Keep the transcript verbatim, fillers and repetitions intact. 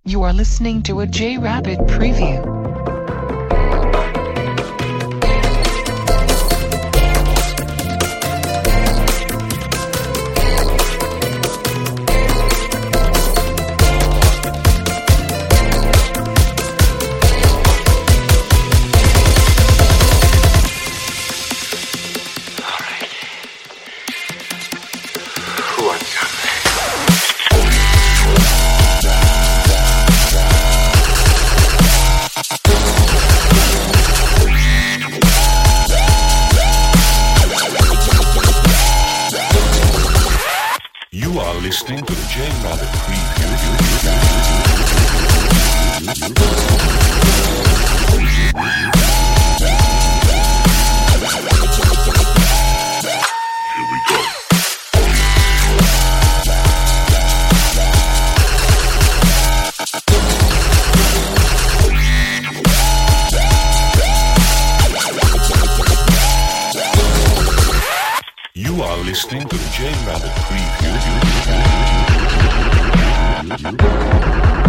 You are listening to a J-Rabbit preview. Listening to the J-Rabbit preview. Here we go. You are listening to the J-Rabbit preview.